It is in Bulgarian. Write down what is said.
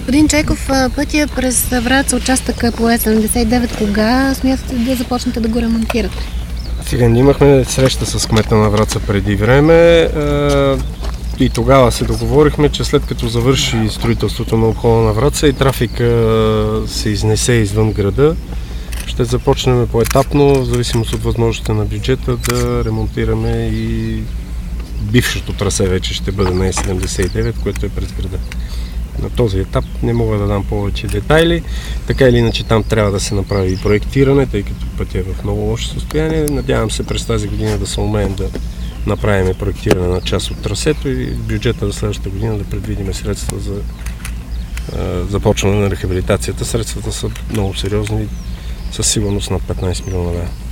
Господин Чайков, пътя през Враца, участъка по Е79, кога смятате да започнете да го ремонтирате? Сега имахме среща с кмета на Враца преди време и тогава се договорихме, че след като завърши строителството на обхода на Враца и трафика се изнесе извън града, ще започнем поетапно, в зависимост от възможностите на бюджета, да ремонтираме и бившото трасе вече ще бъде на Е79, което е през града. На този етап не мога да дам повече детайли. Така или иначе там трябва да се направи и проектиране, тъй като пътя е в много лошо състояние. Надявам се през тази година да се умеем да направим проектиране на част от трасето и бюджета за следващата година да предвидим средства за започване на рехабилитацията. Средствата са много сериозни, със сигурност над 15 милиона лева.